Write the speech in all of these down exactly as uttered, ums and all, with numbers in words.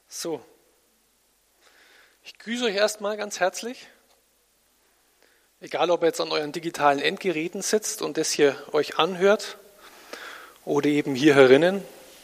So, ich grüße euch erstmal ganz herzlich. Egal, ob ihr jetzt an euren digitalen Endgeräten sitzt und das hier euch anhört oder eben hier herinnen.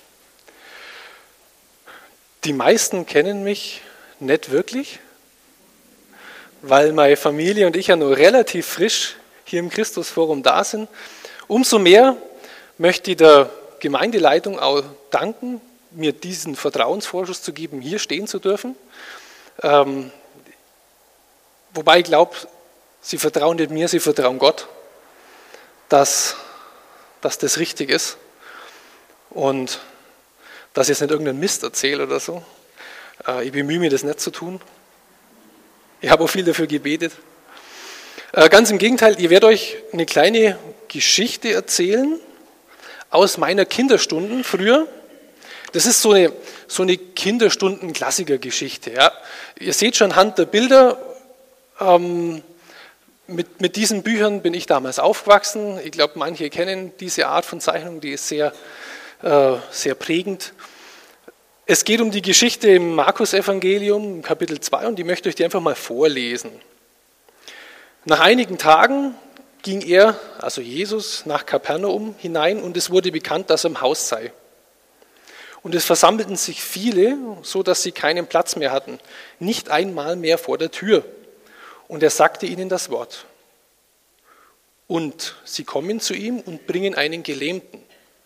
Die meisten kennen mich nicht wirklich, weil meine Familie und ich ja nur relativ frisch hier im Christusforum da sind. Umso mehr möchte ich der Gemeindeleitung auch danken, mir diesen Vertrauensvorschuss zu geben, hier stehen zu dürfen. Ähm, wobei ich glaube, sie vertrauen nicht mir, sie vertrauen Gott, dass, dass das richtig ist und dass ich jetzt nicht irgendeinen Mist erzähle oder so. Äh, ich bemühe mich, das nicht zu tun. Ich habe auch viel dafür gebetet. Äh, ganz im Gegenteil, ich werde euch eine kleine Geschichte erzählen aus meiner Kinderstunden früher. Das ist so eine, so eine Kinderstunden-Klassiker-Geschichte. Ja. Ihr seht schon anhand der Bilder, ähm, mit, mit diesen Büchern bin ich damals aufgewachsen. Ich glaube, manche kennen diese Art von Zeichnung, die ist sehr, äh, sehr prägend. Es geht um die Geschichte im Markus-Evangelium, Kapitel zwei, und ich möchte euch die einfach mal vorlesen. Nach einigen Tagen ging er, also Jesus, nach Kapernaum hinein und es wurde bekannt, dass er im Haus sei. Und es versammelten sich viele, so dass sie keinen Platz mehr hatten, nicht einmal mehr vor der Tür. Und er sagte ihnen das Wort. Und sie kommen zu ihm und bringen einen Gelähmten,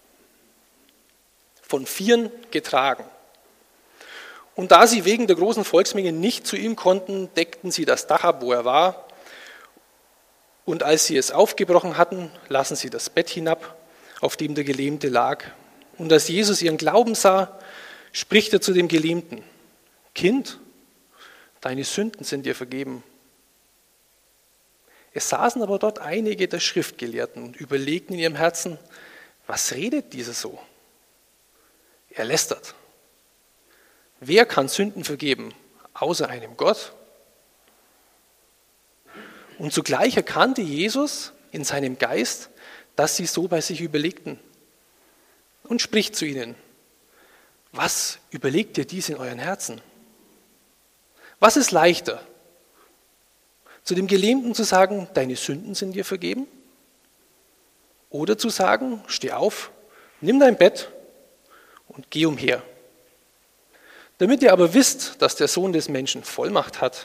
von Vieren getragen. Und da sie wegen der großen Volksmenge nicht zu ihm konnten, deckten sie das Dach ab, wo er war. Und als sie es aufgebrochen hatten, lassen sie das Bett hinab, auf dem der Gelähmte lag. Und als Jesus ihren Glauben sah, spricht er zu dem Gelähmten: Kind, deine Sünden sind dir vergeben. Es saßen aber dort einige der Schriftgelehrten und überlegten in ihrem Herzen: Was redet dieser so? Er lästert. Wer kann Sünden vergeben, außer einem Gott? Und zugleich erkannte Jesus in seinem Geist, dass sie so bei sich überlegten, und spricht zu ihnen: Was überlegt ihr dies in euren Herzen? Was ist leichter, zu dem Gelähmten zu sagen, deine Sünden sind dir vergeben? Oder zu sagen, steh auf, nimm dein Bett und geh umher. Damit ihr aber wisst, dass der Sohn des Menschen Vollmacht hat,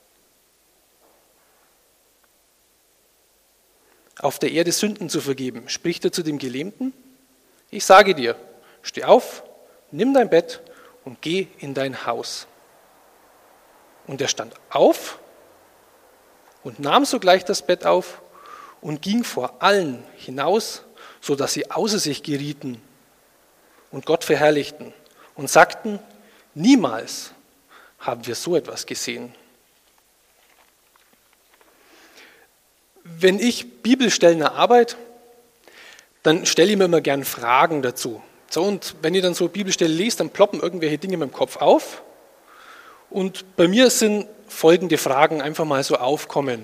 auf der Erde Sünden zu vergeben, spricht er zu dem Gelähmten: Ich sage dir, steh auf, nimm dein Bett und geh in dein Haus. Und er stand auf und nahm sogleich das Bett auf und ging vor allen hinaus, so dass sie außer sich gerieten und Gott verherrlichten und sagten: Niemals haben wir so etwas gesehen. Wenn ich Bibelstellen erarbeite, dann stelle ich mir immer gern Fragen dazu. So, und wenn ich dann so Bibelstelle lese, dann ploppen irgendwelche Dinge in meinem Kopf auf. Und bei mir sind folgende Fragen einfach mal so aufkommen.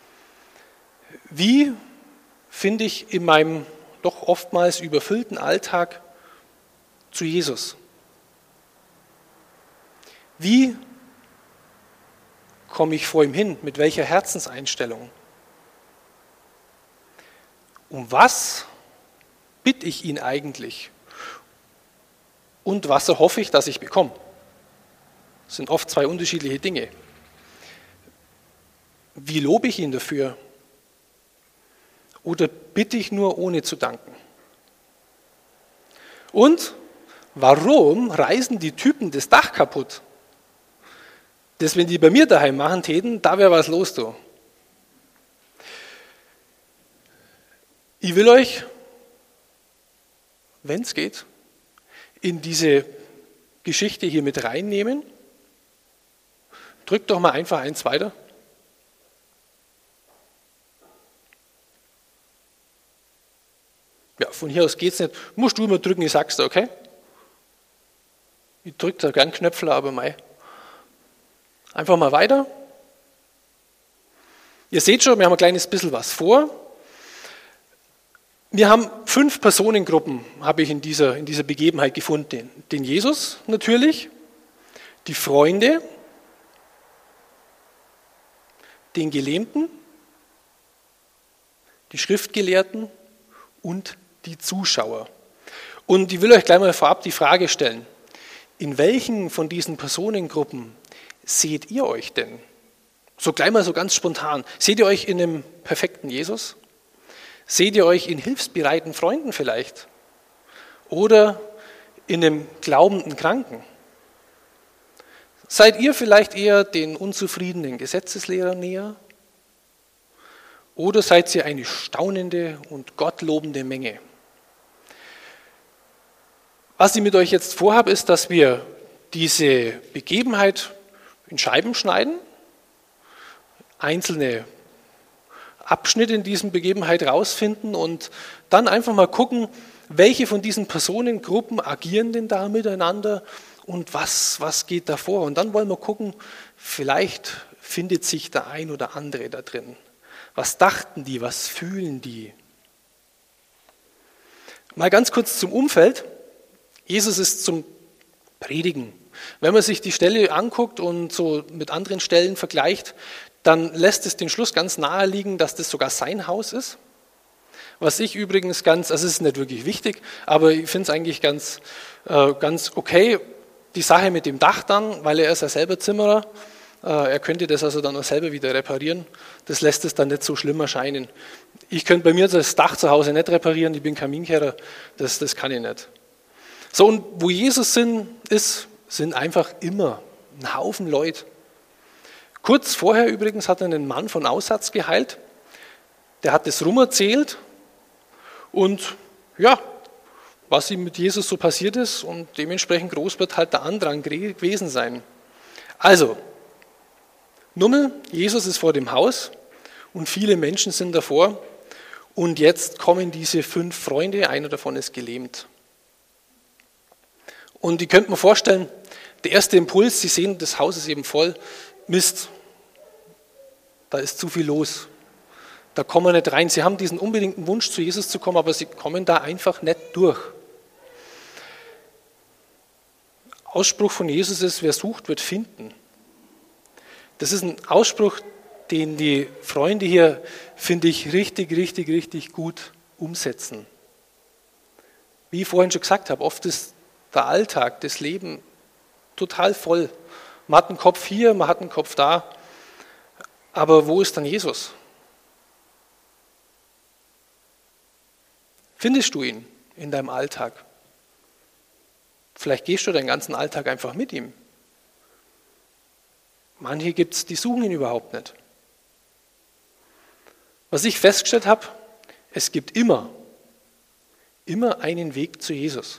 Wie finde ich in meinem doch oftmals überfüllten Alltag zu Jesus? Wie komme ich vor ihm hin? Mit welcher Herzenseinstellung? Um was bitte ich ihn eigentlich? Und was erhoffe ich, dass ich bekomme? Das sind oft zwei unterschiedliche Dinge. Wie lobe ich ihn dafür? Oder bitte ich nur, ohne zu danken? Und warum reißen die Typen das Dach kaputt? Das, wenn die bei mir daheim machen täten, da wäre was los, du. Ich will euch, wenn es geht, in diese Geschichte hier mit reinnehmen. Drückt doch mal einfach eins weiter. Ja, von hier aus geht es nicht. Musst du immer drücken, ich sag's dir, okay? Ich drücke da gern Knöpfler, aber mei. Einfach mal weiter. Ihr seht schon, wir haben ein kleines bisschen was vor. Wir haben fünf Personengruppen, habe ich in dieser, in dieser Begebenheit gefunden. Den Jesus natürlich, die Freunde, den Gelähmten, die Schriftgelehrten und die Zuschauer. Und ich will euch gleich mal vorab die Frage stellen, in welchen von diesen Personengruppen seht ihr euch denn? So gleich mal so ganz spontan. Seht ihr euch in einem perfekten Jesus? Seht ihr euch in hilfsbereiten Freunden vielleicht? Oder in einem glaubenden Kranken? Seid ihr vielleicht eher den unzufriedenen Gesetzeslehrern näher? Oder seid ihr eine staunende und gottlobende Menge? Was ich mit euch jetzt vorhabe, ist, dass wir diese Begebenheit in Scheiben schneiden, einzelne Abschnitte in diesen Begebenheit rausfinden und dann einfach mal gucken, welche von diesen Personengruppen agieren denn da miteinander und was, was geht da vor. Und dann wollen wir gucken, vielleicht findet sich der ein oder andere da drin. Was dachten die, was fühlen die? Mal ganz kurz zum Umfeld. Jesus ist zum Predigen. Wenn man sich die Stelle anguckt und so mit anderen Stellen vergleicht, dann lässt es den Schluss ganz nahe liegen, dass das sogar sein Haus ist. Was ich übrigens ganz, also es ist nicht wirklich wichtig, aber ich finde es eigentlich ganz, äh, ganz okay, die Sache mit dem Dach dann, weil er ist ja selber Zimmerer, äh, er könnte das also dann auch selber wieder reparieren, das lässt es dann nicht so schlimm erscheinen. Ich könnte bei mir das Dach zu Hause nicht reparieren, ich bin Kaminkehrer, das, das kann ich nicht. So, und wo Jesus sind, ist, sind einfach immer ein Haufen Leute. Kurz vorher übrigens hat er einen Mann von Aussatz geheilt, der hat das rumerzählt und ja, was ihm mit Jesus so passiert ist und dementsprechend groß wird halt der Andrang gewesen sein. Also, Nummel, Jesus ist vor dem Haus und viele Menschen sind davor und jetzt kommen diese fünf Freunde, einer davon ist gelähmt. Und ihr könnt mir vorstellen, der erste Impuls, Sie sehen, das Haus ist eben voll, Mist, da ist zu viel los, da kommen wir nicht rein. Sie haben diesen unbedingten Wunsch, zu Jesus zu kommen, aber sie kommen da einfach nicht durch. Ausspruch von Jesus ist, wer sucht, wird finden. Das ist ein Ausspruch, den die Freunde hier, finde ich, richtig, richtig, richtig gut umsetzen. Wie ich vorhin schon gesagt habe, oft ist der Alltag, das Leben total voll. Man hat einen Kopf hier, man hat einen Kopf da, aber wo ist dann Jesus? Findest du ihn in deinem Alltag? Vielleicht gehst du deinen ganzen Alltag einfach mit ihm. Manche gibt es, die suchen ihn überhaupt nicht. Was ich festgestellt habe, es gibt immer, immer einen Weg zu Jesus.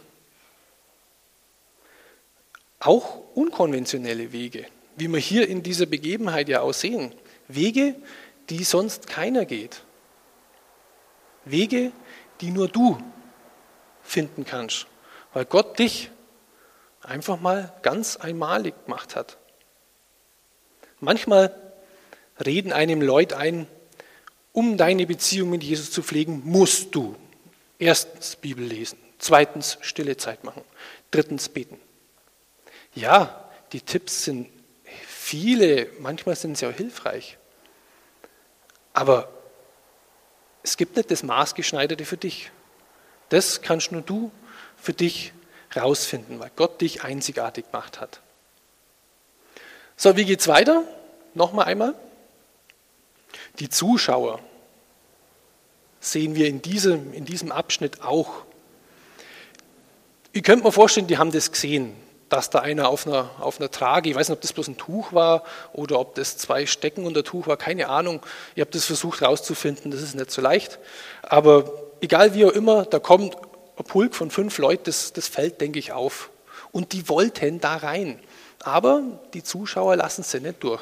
Auch unkonventionelle Wege, wie wir hier in dieser Begebenheit ja auch sehen. Wege, die sonst keiner geht. Wege, die nur du finden kannst, weil Gott dich einfach mal ganz einmalig gemacht hat. Manchmal reden einem Leute ein, um deine Beziehung mit Jesus zu pflegen, musst du erstens Bibel lesen, zweitens stille Zeit machen, drittens beten. Ja, die Tipps sind viele, manchmal sind sie auch hilfreich, aber es gibt nicht das Maßgeschneiderte für dich. Das kannst nur du für dich rausfinden, weil Gott dich einzigartig gemacht hat. So, wie geht's weiter? Nochmal einmal. Die Zuschauer sehen wir in diesem, in diesem Abschnitt auch. Ihr könnt mir vorstellen, die haben das gesehen, dass da einer auf einer, auf einer Trage, ich weiß nicht, ob das bloß ein Tuch war oder ob das zwei Stecken unter Tuch war, keine Ahnung. Ich habe das versucht rauszufinden, das ist nicht so leicht. Aber egal wie auch immer, da kommt ein Pulk von fünf Leuten, das, das fällt, denke ich, auf. Und die wollten da rein. Aber die Zuschauer lassen sie nicht durch.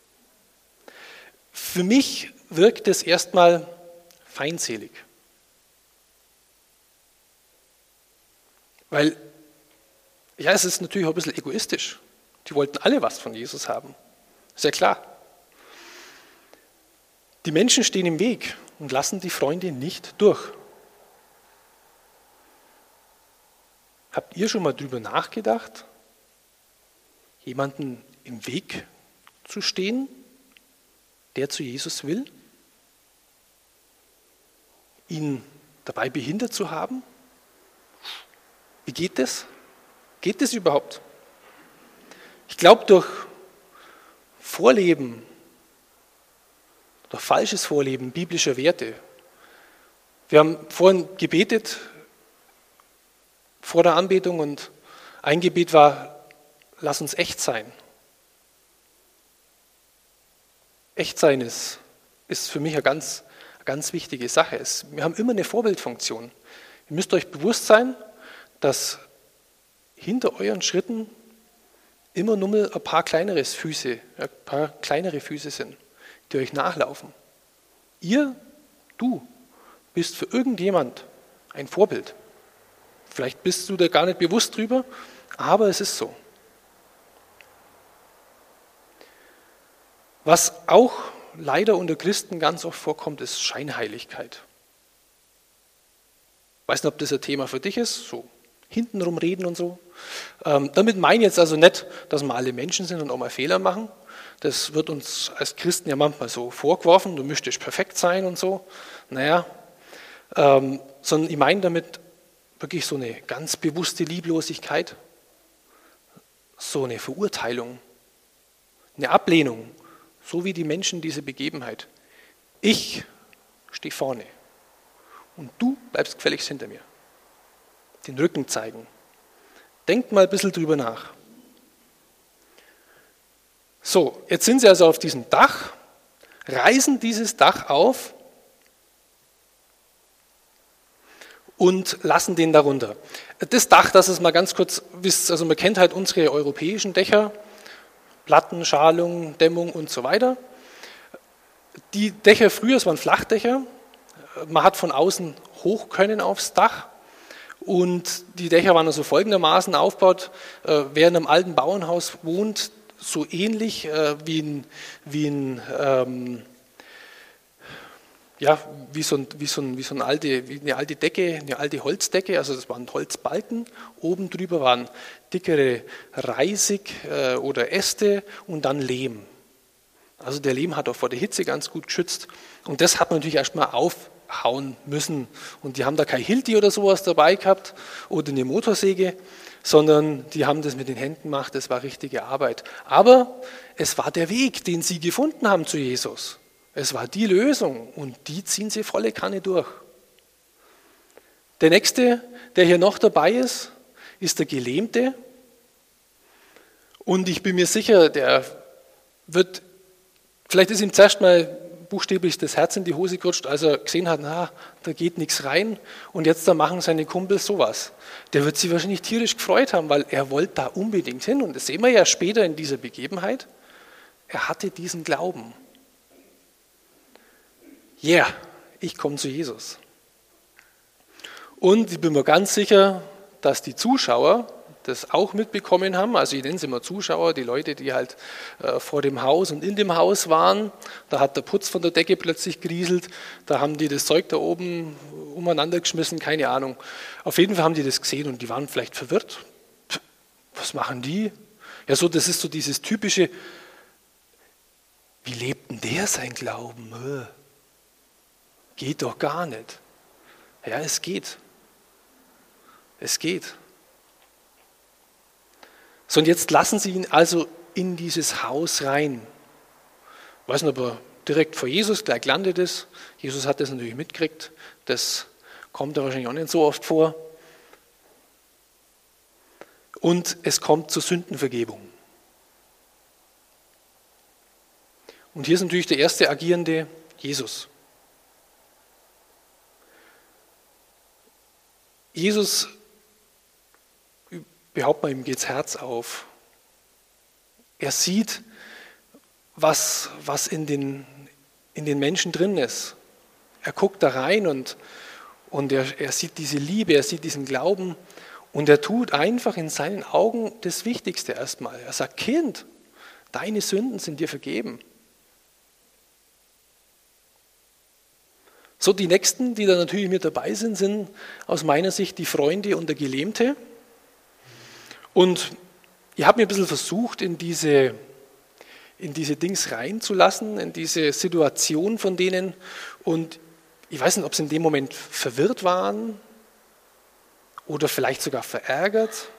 Für mich wirkt es erstmal feindselig. Weil, ja, es ist natürlich auch ein bisschen egoistisch. Die wollten alle was von Jesus haben. Ist ja klar. Die Menschen stehen im Weg und lassen die Freunde nicht durch. Habt ihr schon mal drüber nachgedacht, jemanden im Weg zu stehen, der zu Jesus will? Ihn dabei behindert zu haben? Wie geht das? Geht das überhaupt? Ich glaube, durch Vorleben, durch falsches Vorleben biblischer Werte. Wir haben vorhin gebetet vor der Anbetung und ein Gebet war, lass uns echt sein. Echt sein ist, ist für mich eine ganz, eine ganz wichtige Sache. Es, wir haben immer eine Vorbildfunktion. Ihr müsst euch bewusst sein, dass hinter euren Schritten immer nur mal ein paar kleinere Füße, ein paar kleinere Füße sind, die euch nachlaufen. Ihr, du, bist für irgendjemand ein Vorbild. Vielleicht bist du da gar nicht bewusst drüber, aber es ist so. Was auch leider unter Christen ganz oft vorkommt, ist Scheinheiligkeit. Ich weiß nicht, ob das ein Thema für dich ist, so hintenrum reden und so. Ähm, damit meine ich jetzt also nicht, dass wir alle Menschen sind und auch mal Fehler machen. Das wird uns als Christen ja manchmal so vorgeworfen, du müsstest perfekt sein und so. Naja, ähm, sondern ich meine damit wirklich so eine ganz bewusste Lieblosigkeit, so eine Verurteilung, eine Ablehnung, so wie die Menschen diese Begebenheit. Ich stehe vorne und du bleibst gefälligst hinter mir. Den Rücken zeigen. Denkt mal ein bisschen drüber nach. So, jetzt sind sie also auf diesem Dach, reißen dieses Dach auf und lassen den darunter. Das Dach, das ist mal ganz kurz, wisst, also man kennt halt unsere europäischen Dächer, Platten, Schalung, Dämmung und so weiter. Die Dächer früher, es waren Flachdächer, man hat von außen hoch können aufs Dach. Und die Dächer waren also folgendermaßen aufgebaut, äh, wer in einem alten Bauernhaus wohnt, so ähnlich äh, wie, ein, wie, ein, ähm, ja, wie, so ein, wie, so ein, wie so eine alte, wie eine alte Decke, eine alte Holzdecke, also das waren Holzbalken, oben drüber waren dickere Reisig äh, oder Äste und dann Lehm. Also der Lehm hat auch vor der Hitze ganz gut geschützt und das hat man natürlich erstmal auf hauen müssen. Und die haben da kein Hilti oder sowas dabei gehabt oder eine Motorsäge, sondern die haben das mit den Händen gemacht, das war richtige Arbeit. Aber es war der Weg, den sie gefunden haben zu Jesus. Es war die Lösung und die ziehen sie volle Kanne durch. Der nächste, der hier noch dabei ist, ist der Gelähmte. Und ich bin mir sicher, der wird, vielleicht ist ihm zuerst mal buchstäblich das Herz in die Hose gerutscht, als er gesehen hat, na, da geht nichts rein und jetzt da machen seine Kumpels sowas. Der wird sich wahrscheinlich tierisch gefreut haben, weil er wollte da unbedingt hin und das sehen wir ja später in dieser Begebenheit. Er hatte diesen Glauben. Ja, yeah, ich komme zu Jesus. Und ich bin mir ganz sicher, dass die Zuschauer das auch mitbekommen haben, also ich nenne sie immer Zuschauer, die Leute, die halt äh, vor dem Haus und in dem Haus waren, da hat der Putz von der Decke plötzlich gerieselt, da haben die das Zeug da oben umeinander geschmissen, keine Ahnung. Auf jeden Fall haben die das gesehen und die waren vielleicht verwirrt. Pff, was machen die? Ja, so, das ist so dieses typische, wie lebt denn der sein Glauben? Äh, geht doch gar nicht. Ja, es geht. Es geht. So, und jetzt lassen sie ihn also in dieses Haus rein. Ich weiß nicht, ob er direkt vor Jesus gleich gelandet ist. Jesus hat das natürlich mitgekriegt. Das kommt da wahrscheinlich auch nicht so oft vor. Und es kommt zur Sündenvergebung. Und hier ist natürlich der erste agierende Jesus. Jesus, behauptet man, ihm geht das Herz auf. Er sieht, was, was in, den, in den Menschen drin ist. Er guckt da rein und, und er, er sieht diese Liebe, er sieht diesen Glauben und er tut einfach in seinen Augen das Wichtigste erstmal. Er sagt, Kind, deine Sünden sind dir vergeben. So, die Nächsten, die da natürlich mit dabei sind, sind aus meiner Sicht die Freunde und der Gelähmte. Und Ich habe mir ein bisschen versucht, in diese, in diese Dings reinzulassen, in diese Situation von denen. Und ich weiß nicht, ob sie in dem Moment verwirrt waren oder vielleicht sogar verärgert.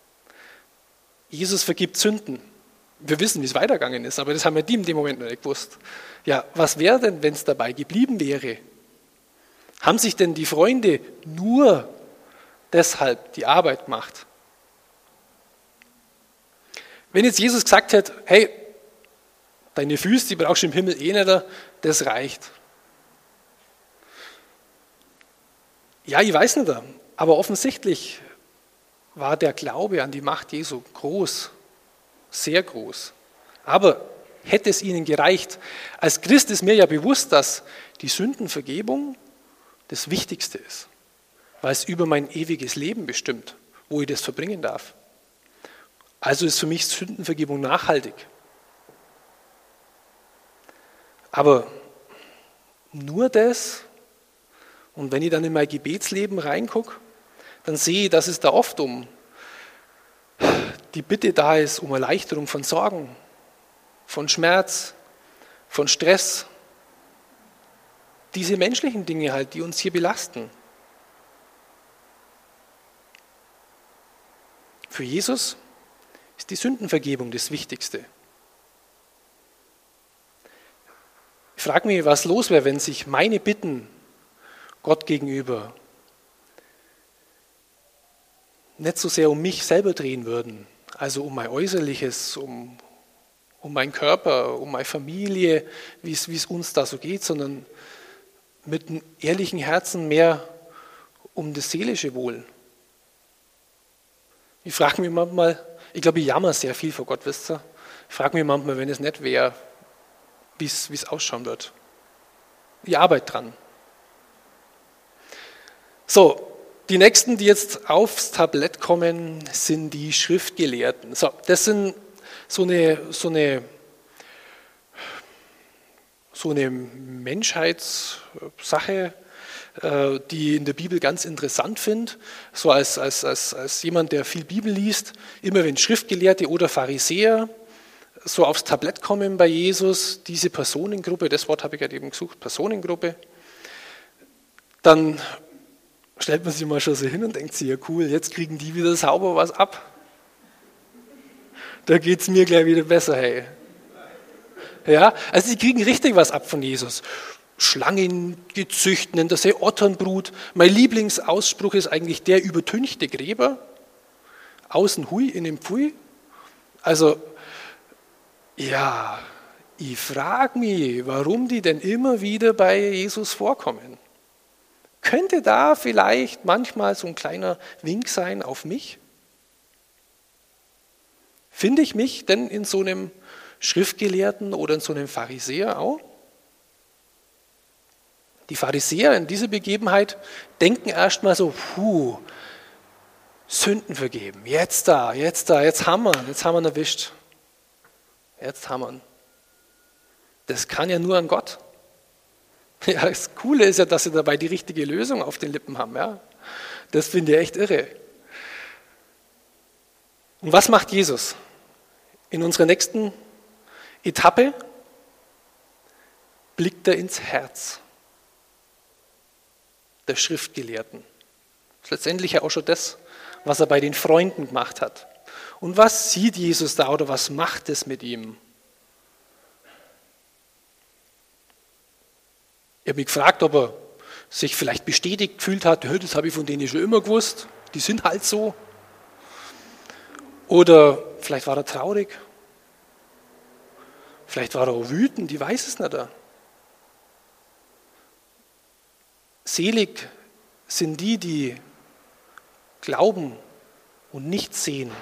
Jesus vergibt Sünden. Wir wissen, wie es weitergegangen ist, aber das haben ja die in dem Moment noch nicht gewusst. Ja, was wäre denn, wenn es dabei geblieben wäre? Haben sich denn die Freunde nur deshalb die Arbeit gemacht? Wenn jetzt Jesus gesagt hätte, hey, deine Füße, die brauchst du im Himmel eh nicht, das reicht. Ja, ich weiß nicht, aber offensichtlich war der Glaube an die Macht Jesu groß, sehr groß. Aber hätte es ihnen gereicht? Als Christ ist mir ja bewusst, dass die Sündenvergebung das Wichtigste ist, weil es über mein ewiges Leben bestimmt, wo ich das verbringen darf. Also ist für mich Sündenvergebung nachhaltig. Aber nur das, und wenn ich dann in mein Gebetsleben reingucke, dann sehe ich, dass es da oft um die Bitte da ist, um Erleichterung von Sorgen, von Schmerz, von Stress. Diese menschlichen Dinge halt, die uns hier belasten. Für Jesus ist die Sündenvergebung das Wichtigste. Ich frage mich, was los wäre, wenn sich meine Bitten Gott gegenüber nicht so sehr um mich selber drehen würden, also um mein Äußerliches, um, um meinen Körper, um meine Familie, wie es, wie es uns da so geht, sondern mit einem ehrlichen Herzen mehr um das seelische Wohl. Ich frage mich manchmal, ich glaube, ich jammer sehr viel vor Gott, wisst ihr? Ich frage mich manchmal, wenn es nicht wäre, wie es, wie es ausschauen wird. Ich arbeite dran. So, die nächsten, die jetzt aufs Tablett kommen, sind die Schriftgelehrten. So, das sind so eine, so eine, so eine Menschheitssache, die ich in der Bibel ganz interessant finde. So als, als, als, als jemand, der viel Bibel liest, immer wenn Schriftgelehrte oder Pharisäer so aufs Tablett kommen bei Jesus, diese Personengruppe, das Wort habe ich gerade eben gesucht, Personengruppe, dann stellt man sich mal schon so hin und denkt sich, ja cool, jetzt kriegen die wieder sauber was ab. Da geht es mir gleich wieder besser, hey. Ja, also die kriegen richtig was ab von Jesus. Schlangen gezücht, nennt er sie Otternbrut. Mein Lieblingsausspruch ist eigentlich der übertünchte Gräber. Außen hui, innen pfui. Also, ja, ich frage mich, warum die denn immer wieder bei Jesus vorkommen. Könnte da vielleicht manchmal so ein kleiner Wink sein auf mich? Finde ich mich denn in so einem Schriftgelehrten oder in so einem Pharisäer auch? Die Pharisäer in dieser Begebenheit denken erstmal so, puh, Sünden vergeben, jetzt da, jetzt da, jetzt haben wir, jetzt haben wir ihn erwischt. Jetzt haben wir ihn. Das kann ja nur an Gott. Ja, das Coole ist ja, dass sie dabei die richtige Lösung auf den Lippen haben. Ja? Das finde ich echt irre. Und was macht Jesus? In unserer nächsten Etappe blickt er ins Herz der Schriftgelehrten. Das ist letztendlich ja auch schon das, was er bei den Freunden gemacht hat. Und was sieht Jesus da oder was macht es mit ihm? Ich habe mich gefragt, ob er sich vielleicht bestätigt gefühlt hat, das habe ich von denen schon immer gewusst, die sind halt so. Oder vielleicht war er traurig, vielleicht war er auch wütend, ich weiß es nicht. Selig sind die, die glauben und nicht sehen.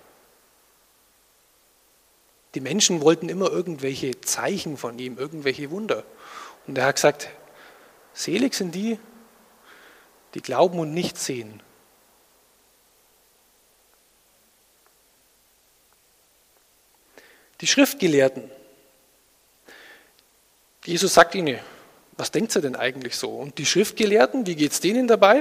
Die Menschen wollten immer irgendwelche Zeichen von ihm, irgendwelche Wunder. Und er hat gesagt, selig sind die, die glauben und nicht sehen. Die Schriftgelehrten. Jesus sagt ihnen, was denkt ihr denn eigentlich so? Und die Schriftgelehrten, wie geht es denen dabei?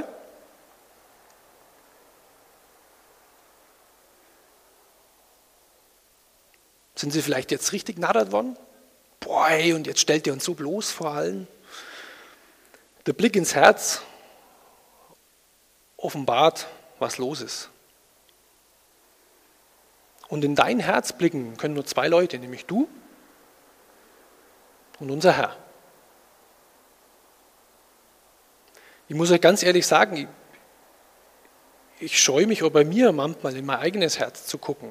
Sind sie vielleicht jetzt richtig narrt worden? Boah, ey, und jetzt stellt ihr uns so bloß vor allen. Der Blick ins Herz offenbart, was los ist. Und in dein Herz blicken können nur zwei Leute, nämlich du und unser Herr. Ich muss euch ganz ehrlich sagen, ich, ich scheue mich auch bei mir manchmal in mein eigenes Herz zu gucken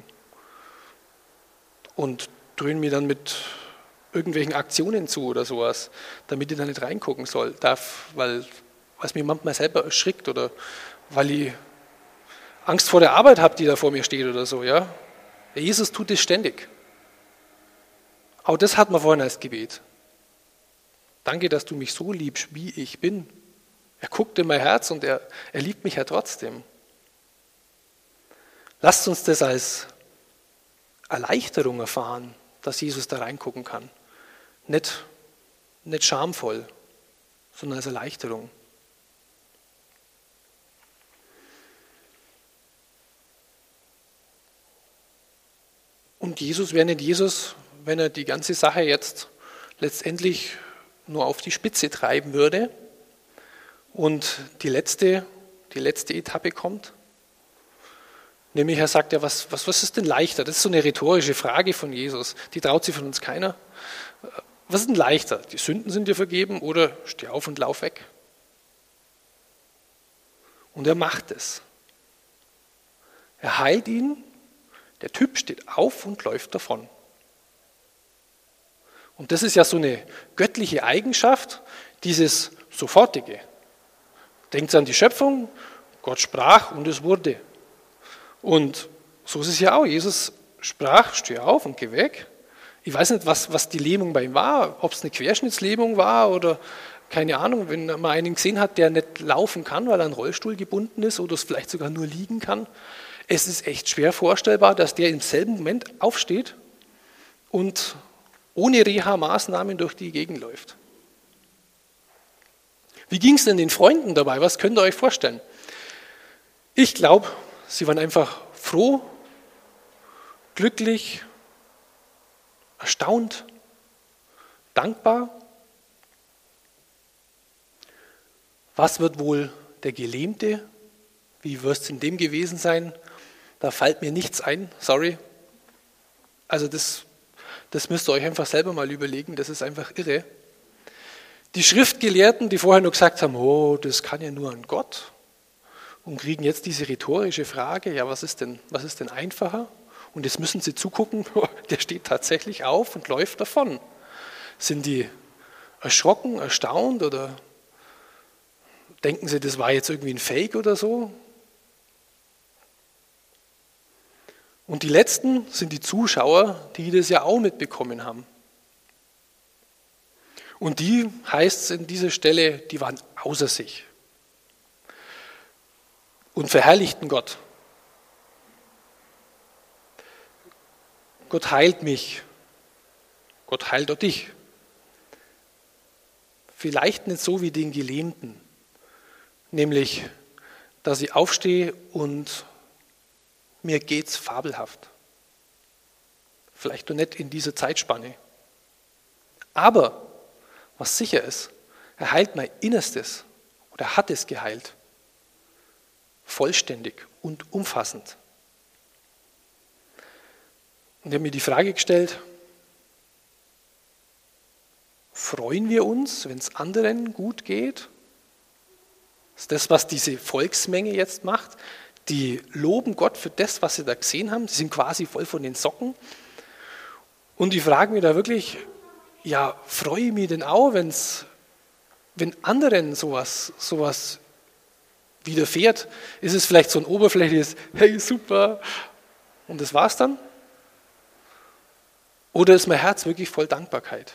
und dröhne mir dann mit irgendwelchen Aktionen zu oder sowas, damit ich da nicht reingucken soll, darf, weil es mich manchmal selber erschrickt oder weil ich Angst vor der Arbeit habe, die da vor mir steht oder so. Ja? Jesus tut es ständig. Auch das hat man vorhin als Gebet. Danke, dass du mich so liebst, wie ich bin. Er guckt in mein Herz und er, er liebt mich ja trotzdem. Lasst uns das als Erleichterung erfahren, dass Jesus da reingucken kann. Nicht, nicht schamvoll, sondern als Erleichterung. Und Jesus wäre nicht Jesus, wenn er die ganze Sache jetzt letztendlich nur auf die Spitze treiben würde und die letzte, die letzte Etappe kommt. Nämlich er sagt ja, was, was, was ist denn leichter? Das ist so eine rhetorische Frage von Jesus, die traut sich von uns keiner. Was ist denn leichter? Die Sünden sind dir vergeben oder steh auf und lauf weg? Und er macht es. Er heilt ihn, der Typ steht auf und läuft davon. Und das ist ja so eine göttliche Eigenschaft, dieses Sofortige. Denkt an die Schöpfung, Gott sprach und es wurde. Und so ist es ja auch. Jesus sprach, steh auf und geh weg. Ich weiß nicht, was, was die Lähmung bei ihm war, ob es eine Querschnittslähmung war oder keine Ahnung, wenn man einen gesehen hat, der nicht laufen kann, weil er an einen Rollstuhl gebunden ist oder es vielleicht sogar nur liegen kann. Es ist echt schwer vorstellbar, dass der im selben Moment aufsteht und ohne Reha-Maßnahmen durch die Gegend läuft. Wie ging es denn den Freunden dabei? Was könnt ihr euch vorstellen? Ich glaube, sie waren einfach froh, glücklich, erstaunt, dankbar. Was wird wohl der Gelähmte? Wie wird es in dem gewesen sein? Da fällt mir nichts ein, sorry. Also das, das müsst ihr euch einfach selber mal überlegen, das ist einfach irre. Die Schriftgelehrten, die vorher nur gesagt haben, oh, das kann ja nur ein Gott, und kriegen jetzt diese rhetorische Frage, ja, was ist denn, was ist denn einfacher? Und jetzt müssen sie zugucken, der steht tatsächlich auf und läuft davon. Sind die erschrocken, erstaunt oder denken sie, das war jetzt irgendwie ein Fake oder so? Und die Letzten sind die Zuschauer, die das ja auch mitbekommen haben. Und die, heißt es in dieser Stelle, die waren außer sich und verherrlichten Gott. Gott heilt mich. Gott heilt auch dich. Vielleicht nicht so wie den Gelähmten, nämlich, dass ich aufstehe und mir geht's fabelhaft. Vielleicht nur nicht in dieser Zeitspanne. Aber was sicher ist, er heilt mein Innerstes oder hat es geheilt. Vollständig und umfassend. Und ich habe mir die Frage gestellt, freuen wir uns, wenn es anderen gut geht? Das ist das, was diese Volksmenge jetzt macht. Die loben Gott für das, was sie da gesehen haben. Sie sind quasi voll von den Socken. Und die fragen mich da wirklich, ja, freue ich mich denn auch, wenn's, wenn anderen sowas, sowas widerfährt? Ist es vielleicht so ein oberflächliches, hey, super, und das war's dann? Oder ist mein Herz wirklich voll Dankbarkeit?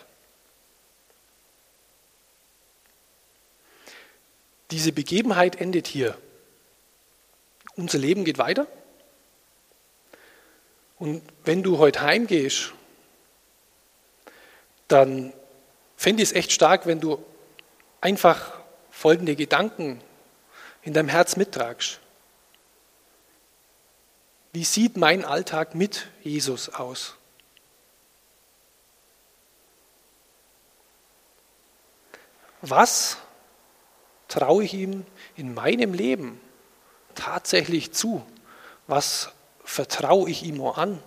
Diese Begebenheit endet hier. Unser Leben geht weiter. Und wenn du heute heimgehst, dann fände ich es echt stark, wenn du einfach folgende Gedanken in deinem Herz mittragst. Wie sieht mein Alltag mit Jesus aus? Was traue ich ihm in meinem Leben tatsächlich zu? Was vertraue ich ihm auch an?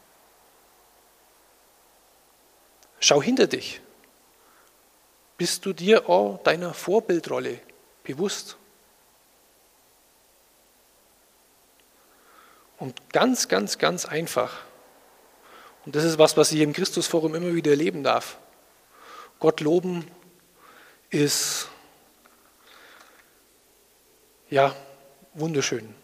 Schau hinter dich. Bist du dir auch deiner Vorbildrolle bewusst? Und ganz, ganz, ganz einfach. Und das ist was, was ich im Christusforum immer wieder erleben darf. Gott loben ist ja wunderschön.